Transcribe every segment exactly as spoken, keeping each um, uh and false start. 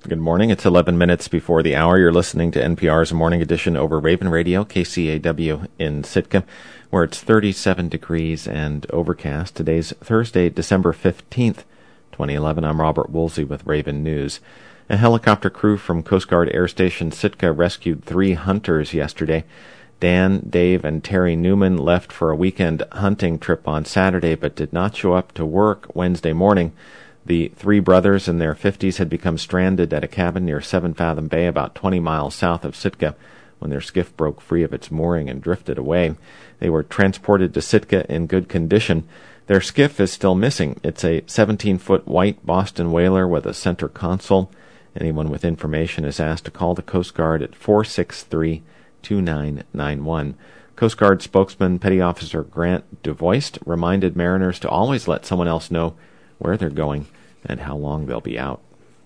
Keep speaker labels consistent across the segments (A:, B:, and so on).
A: Good morning. It's eleven minutes before the hour. You're listening to N P R's Morning Edition over Raven Radio, K C A W in Sitka, where it's thirty-seven degrees and overcast. Today's Thursday, December fifteenth, twenty eleven. I'm Robert Woolsey with Raven News. A helicopter crew from Coast Guard Air Station Sitka rescued three hunters yesterday. Dan, Dave, and Terry Newman left for a weekend hunting trip on Saturday but did not show up to work Wednesday morning. The three brothers in their fifties had become stranded at a cabin near Seven Fathom Bay, about twenty miles south of Sitka, when their skiff broke free of its mooring and drifted away. They were transported to Sitka in good condition. Their skiff is still missing. It's a seventeen-foot white Boston whaler with a center console. Anyone with information is asked to call the Coast Guard at four six three, two nine nine one. Coast Guard spokesman Petty Officer Grant DeVoist reminded mariners to always let someone else know where they're going and how long they'll be out.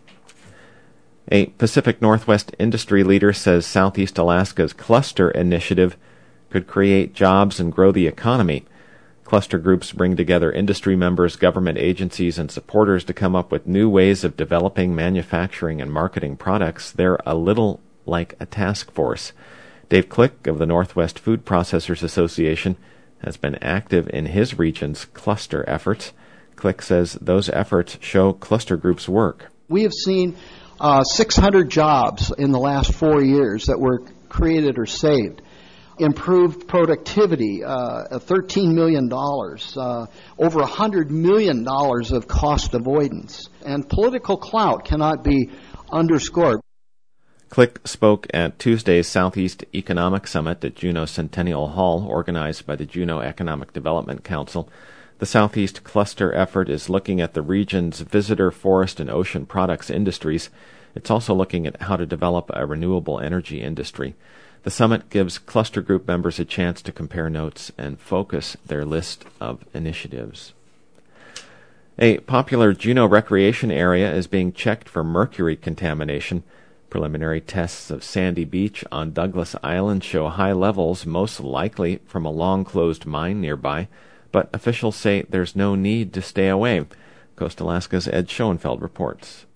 A: A Pacific Northwest industry leader says Southeast Alaska's Cluster Initiative could create jobs and grow the economy. Cluster groups bring together industry members, government agencies, and supporters to come up with new ways of developing, manufacturing, and marketing products. They're a little like a task force. Dave Click of the Northwest Food Processors Association has been active in his region's cluster efforts. Click says those efforts show cluster groups work.
B: We have seen uh, six hundred jobs in the last four years that were created or saved. Improved productivity, uh, thirteen million dollars, uh, over one hundred million dollars of cost avoidance. And political clout cannot be underscored.
A: Click spoke at Tuesday's Southeast Economic Summit at Juneau Centennial Hall, organized by the Juneau Economic Development Council. The Southeast Cluster effort is looking at the region's visitor, forest, and ocean products industries. It's also looking at how to develop a renewable energy industry. The summit gives cluster group members a chance to compare notes and focus their list of initiatives. A popular Juneau recreation area is being checked for mercury contamination. Preliminary tests of Sandy Beach on Douglas Island show high levels, most likely from a long-closed mine nearby, but officials say there's no need to stay away. Coast Alaska's Ed Schoenfeld reports.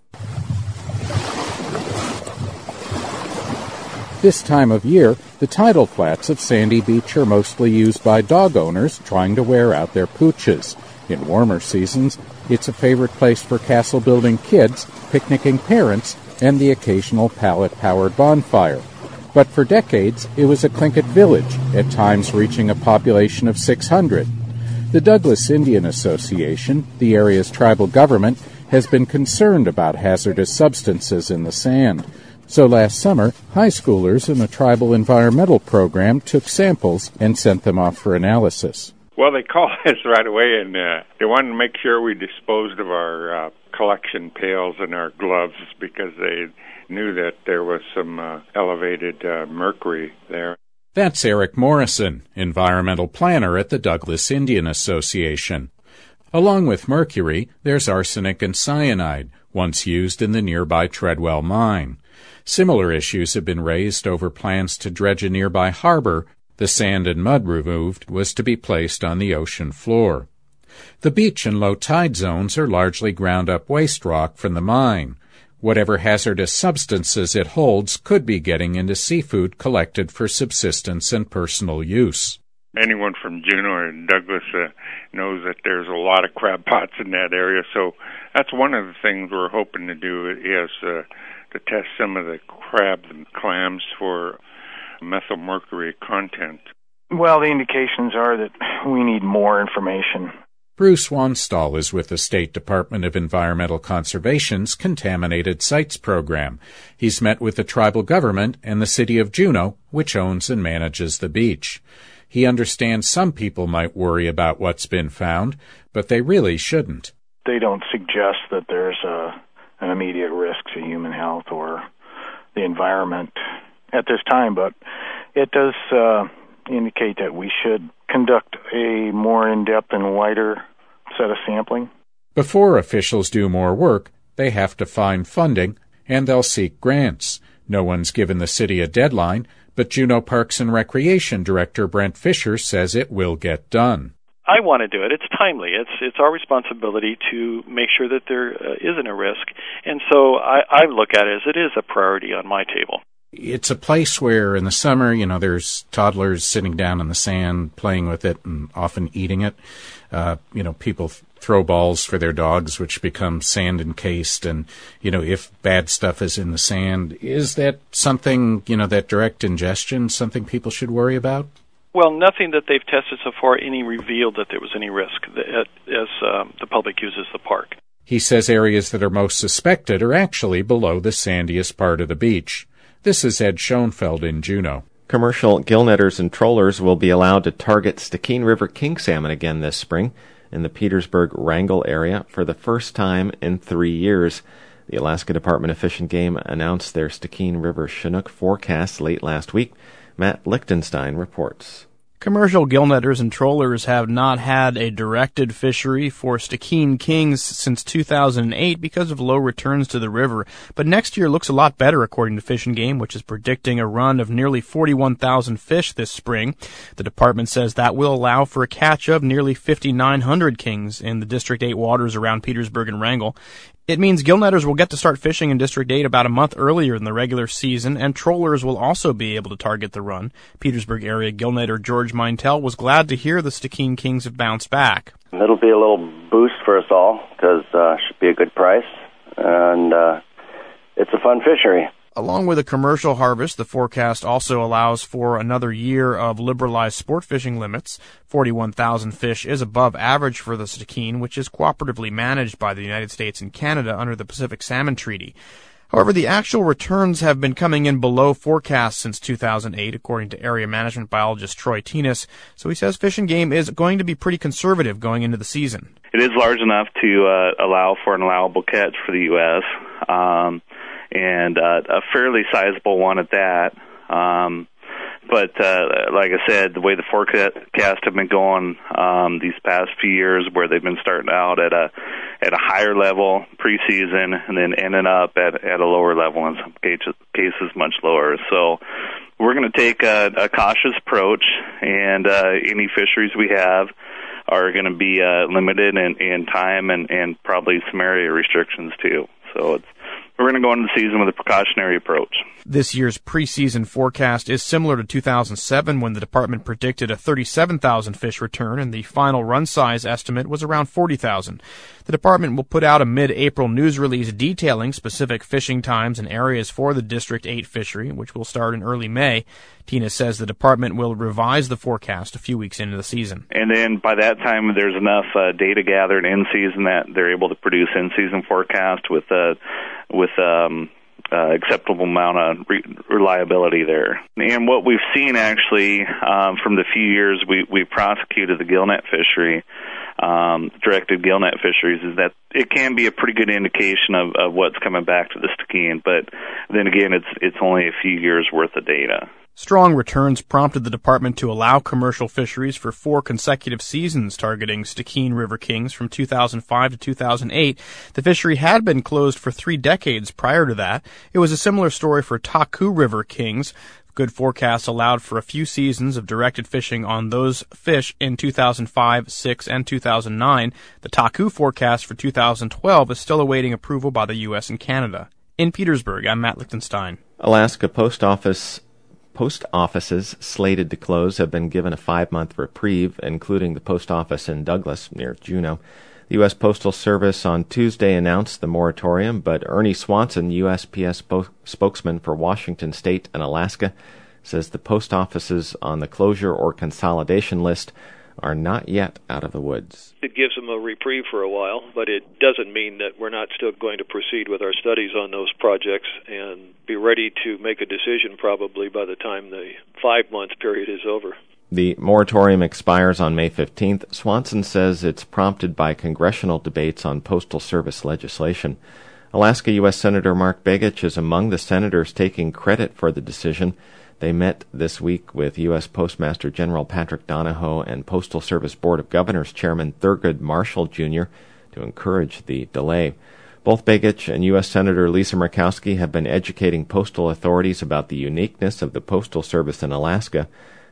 C: This time of year, the tidal flats of Sandy Beach are mostly used by dog owners trying to wear out their pooches. In warmer seasons, it's a favorite place for castle-building kids, picnicking parents, and the occasional pallet-powered bonfire. But for decades, it was a Tlingit village, at times reaching a population of six hundred. The Douglas Indian Association, the area's tribal government, has been concerned about hazardous substances in the sand. So last summer, high schoolers in a tribal environmental program took samples and sent them off for analysis.
D: Well, they called us right away, and uh, they wanted to make sure we disposed of our uh, collection pails and our gloves because they knew that there was some uh, elevated uh, mercury there.
C: That's Eric Morrison, environmental planner at the Douglas Indian Association. Along with mercury, there's arsenic and cyanide, once used in the nearby Treadwell mine. Similar issues have been raised over plans to dredge a nearby harbor. The sand and mud removed was to be placed on the ocean floor. The beach and low tide zones are largely ground-up waste rock from the mine. Whatever hazardous substances it holds could be getting into seafood collected for subsistence and personal use.
D: Anyone from Juneau and Douglas uh, knows that there's a lot of crab pots in that area, so that's one of the things we're hoping to do is uh, to test some of the crabs and clams for methylmercury content.
E: Well, the indications are that we need more information.
C: Bruce Wanstall is with the State Department of Environmental Conservation's Contaminated Sites program. He's met with the tribal government and the city of Juneau, which owns and manages the beach. He understands some people might worry about what's been found, but they really shouldn't.
E: They don't suggest that there's a, an immediate risk to human health or the environment at this time, but it does uh, indicate that we should conduct a more in-depth and wider set of sampling.
C: Before officials do more work, they have to find funding, and they'll seek grants. No one's given the city a deadline, but Juneau Parks and Recreation Director Brent Fisher says it will get done.
F: I want to do it. It's timely. It's it's our responsibility to make sure that there uh, isn't a risk. And so I, I look at it as it is a priority on my table.
C: It's a place where in the summer, you know, there's toddlers sitting down in the sand playing with it and often eating it. Uh, you know, people th- throw balls for their dogs, which become sand encased. And, you know, if bad stuff is in the sand, is that something, you know, that direct ingestion, something people should worry about?
F: Well, nothing that they've tested so far any revealed that there was any risk that, as um, the public uses the park.
C: He says areas that are most suspected are actually below the sandiest part of the beach. This is Ed Schoenfeld in Juneau.
A: Commercial gillnetters and trollers will be allowed to target Stikine River king salmon again this spring in the Petersburg-Wrangell area for the first time in three years. The Alaska Department of Fish and Game announced their Stikine River Chinook forecast late last week. Matt Lichtenstein reports.
G: Commercial gillnetters and trollers have not had a directed fishery for Stikine kings since two thousand eight because of low returns to the river. But next year looks a lot better, according to Fish and Game, which is predicting a run of nearly forty-one thousand fish this spring. The department says that will allow for a catch of nearly fifty-nine hundred kings in the District eight waters around Petersburg and Wrangell. It means gillnetters will get to start fishing in District eight about a month earlier than the regular season, and trollers will also be able to target the run. Petersburg area gillnetter George Mintel was glad to hear the Stikine kings have bounced back.
H: It'll be a little boost for us all because it uh, should be a good price, and uh, it's a fun fishery.
G: Along with a commercial harvest, the forecast also allows for another year of liberalized sport fishing limits. forty-one thousand fish is above average for the Stikine, which is cooperatively managed by the United States and Canada under the Pacific Salmon Treaty. However, the actual returns have been coming in below forecasts since two thousand eight, according to area management biologist Troy Tinas. So he says Fish and Game is going to be pretty conservative going into the season.
I: It is large enough to uh, allow for an allowable catch for the U S, um, and uh, a fairly sizable one at that. Um, but uh, like I said, the way the forecasts have been going um, these past few years, where they've been starting out at a at a higher level preseason and then ending up at at a lower level, in some cases, cases much lower. So we're going to take a, a cautious approach, and uh, any fisheries we have are going to be uh, limited in, in time and, and probably some area restrictions too. So it's We're going to go into the season with a precautionary approach.
G: This year's preseason forecast is similar to two thousand seven, when the department predicted a thirty-seven thousand fish return, and the final run size estimate was around forty thousand. The department will put out a mid-April news release detailing specific fishing times and areas for the District eight fishery, which will start in early May. Tina says the department will revise the forecast a few weeks into the season.
I: And then by that time, there's enough uh, data gathered in season that they're able to produce in-season forecast with uh, with um, uh, acceptable amount of re- reliability there. And what we've seen actually um, from the few years we we prosecuted the gillnet fishery, um, directed gillnet fisheries, is that it can be a pretty good indication of, of what's coming back to the Stikine. But then again, it's it's only a few years worth of data.
G: Strong returns prompted the department to allow commercial fisheries for four consecutive seasons targeting Stikine River kings from two thousand five to two thousand eight. The fishery had been closed for three decades prior to that. It was a similar story for Taku River kings. Good forecasts allowed for a few seasons of directed fishing on those fish in two thousand five, six, and two thousand nine. The Taku forecast for two thousand twelve is still awaiting approval by the U S and Canada. In Petersburg, I'm Matt Lichtenstein.
A: Alaska Post Office Post offices slated to close have been given a five-month reprieve, including the post office in Douglas near Juneau. The U S Postal Service on Tuesday announced the moratorium, but Ernie Swanson, U S P S po- spokesman for Washington State and Alaska, says the post offices on the closure or consolidation list are not yet out of the woods.
J: It gives them a reprieve for a while, but it doesn't mean that we're not still going to proceed with our studies on those projects and be ready to make a decision probably by the time the five-month period is over.
A: The moratorium expires on May fifteenth. Swanson says it's prompted by congressional debates on Postal Service legislation. Alaska U S Senator Mark Begich is among the senators taking credit for the decision. They met this week with U S Postmaster General Patrick Donahoe and Postal Service Board of Governors Chairman Thurgood Marshall Junior to encourage the delay. Both Begich and U S Senator Lisa Murkowski have been educating postal authorities about the uniqueness of the Postal Service in Alaska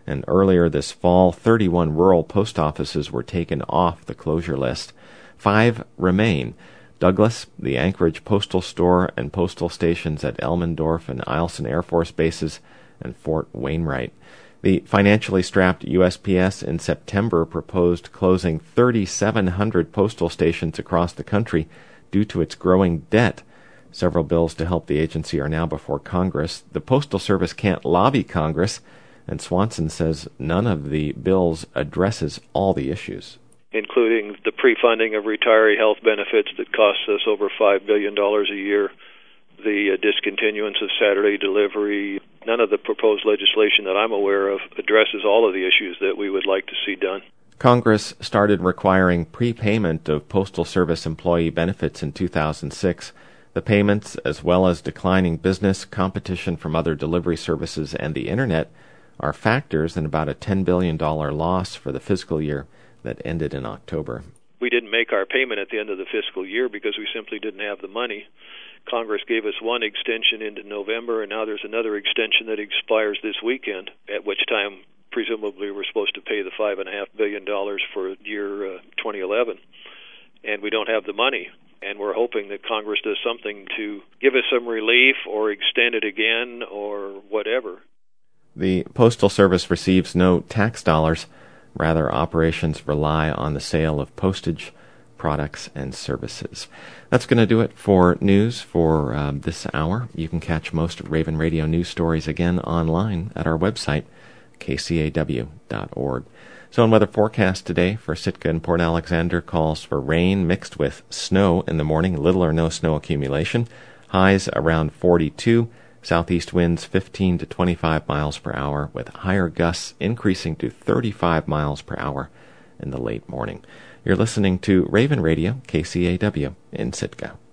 A: And earlier this fall, thirty-one rural post offices were taken off the closure list. Five remain: Douglas, the Anchorage Postal Store, and postal stations at Elmendorf and Eielson Air Force bases, and Fort Wainwright. The financially strapped U S P S in September proposed closing three thousand seven hundred postal stations across the country due to its growing debt. Several bills to help the agency are now before Congress. The Postal Service can't lobby Congress, and Swanson says none of the bills addresses all the issues,
J: including the pre-funding of retiree health benefits that costs us over five billion dollars a year, the uh, discontinuance of Saturday delivery. None of the proposed legislation that I'm aware of addresses all of the issues that we would like to see done.
A: Congress started requiring prepayment of Postal Service employee benefits in two thousand six. The payments, as well as declining business, competition from other delivery services, and the Internet, are factors in about a ten billion dollars loss for the fiscal year that ended in October.
J: We didn't make our payment at the end of the fiscal year because we simply didn't have the money. Congress gave us one extension into November, and now there's another extension that expires this weekend, at which time presumably we're supposed to pay the five point five billion dollars for year uh, twenty eleven. And we don't have the money. And we're hoping that Congress does something to give us some relief or extend it again or whatever.
A: The Postal Service receives no tax dollars. Rather, operations rely on the sale of postage, products, and services. That's going to do it for news for um, this hour. You can catch most Raven Radio news stories again online at our website, k c a w dot org. So in weather forecast today for Sitka and Port Alexander calls for rain mixed with snow in the morning, little or no snow accumulation, highs around forty-two, southeast winds fifteen to twenty-five miles per hour, with higher gusts increasing to thirty-five miles per hour in the late morning. You're listening to Raven Radio, K C A W in Sitka.